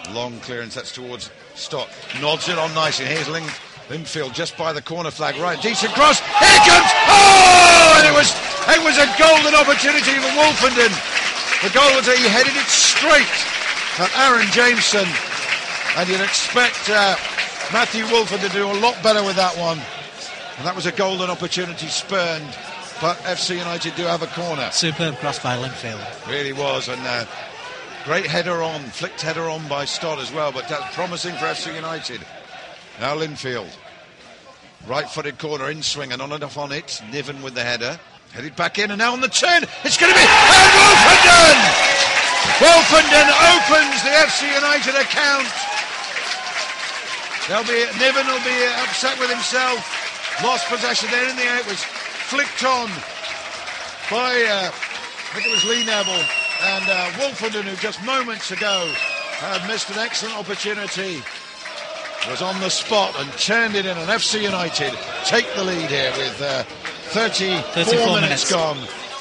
Long clearance, that's towards Stott. Nods it on nicely. Here's Linfield just by the corner flag. Right, decent cross. Here it comes! Oh! And it was a golden opportunity for Wolfenden. The goal was that he headed it straight at Aaron Jameson. And you'd expect Matthew Wolfenden to do a lot better with that one. And that was a golden opportunity spurned. But FC United do have a corner. Superb cross by Linfield. Really was. And great header on, flicked header on by Stott as well. But that's promising for FC United. Now Linfield. Right-footed corner, in swing and on and off on it. Niven with the header. Headed back in and now on the turn. It's going to be... And Wolfenden! Wolfenden opens the FC United account. Niven will be upset with himself. Lost possession there in the air. It was flicked on by, I think it was Lee Neville. And Wolfenden, who just moments ago had missed an excellent opportunity, was on the spot and turned it in. And FC United take the lead here with 34 minutes gone.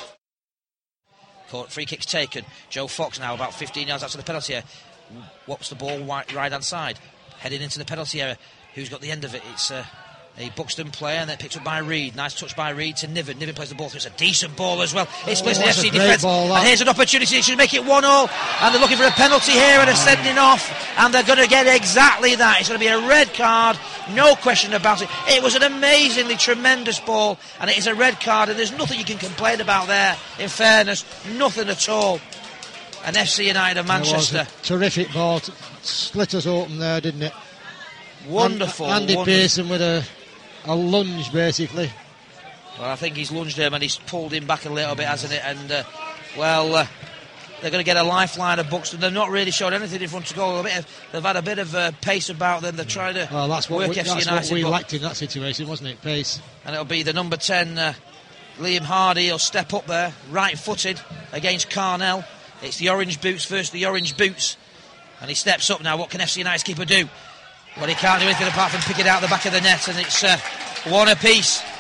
Free kick's taken. Joe Fox now about 15 yards outside the penalty area. Whops the ball right hand side. Heading into the penalty area. Who's got the end of it? It's a Buxton player, and then picked up by Reid. Nice touch by Reid to Niven. Niven plays the ball through. It's a decent ball as well. It's split the FC defence. And here's an opportunity. It should make it 1-1. And they're looking for a penalty here and are sending off. And they're going to get exactly that. It's going to be a red card. No question about it. It was an amazingly tremendous ball. And it is a red card. And there's nothing you can complain about there. In fairness, nothing at all. And FC United of Manchester. Terrific ball. Split us open there, didn't it? Wonderful. Andy Pearson with a lunge, basically. Well, I think he's lunged him and he's pulled him back a little bit, hasn't it? And, they're going to get a lifeline of Buxton. They've not really showed anything in front of goal. They've had a bit of pace about them. They're trying to work FC United. That's what we lacked in that situation, wasn't it? Pace. And it'll be the number 10, Liam Hardy. He'll step up there, right-footed, against Carnell. It's the orange boots versus the orange boots. And he steps up now. What can FC United's keeper do? Well, he can't do anything apart from pick it out the back of the net, and it's one apiece.